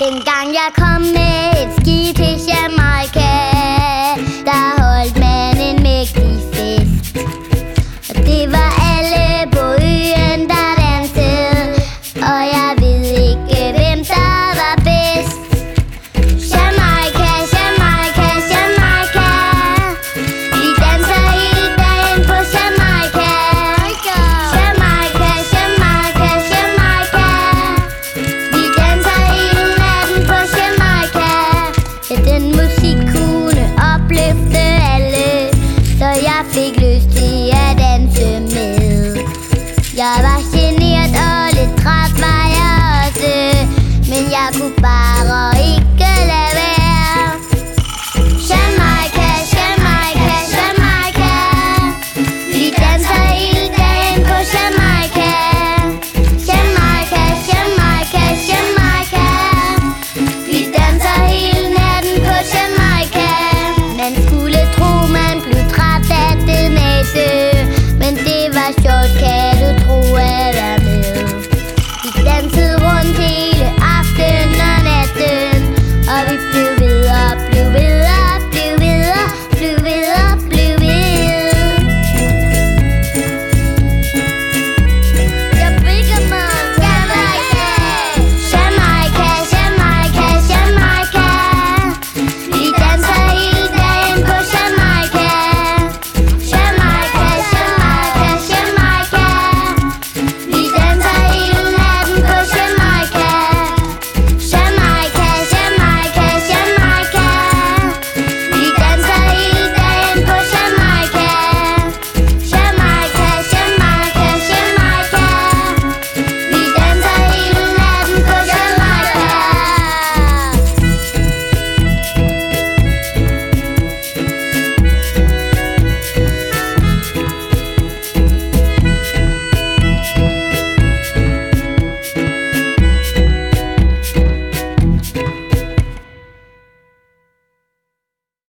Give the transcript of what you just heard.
Dengang jeg kom med et ski til Jamaica, der holdt man en mægtig fest. Og det var alle på øen, der dansede, og jeg ved ikke, hvem der var bedst. Jamaica, Jamaica, Jamaica, vi danser hele dagen på Jamaica. Jamaica, Jamaica, Jamaica, vi danser hele natten på Jamaica. Ja, den musik kunne opløfte alle, så jeg fik lyst til at danse med. Jeg var genert og lidt træt var jeg også, men jeg kunne bare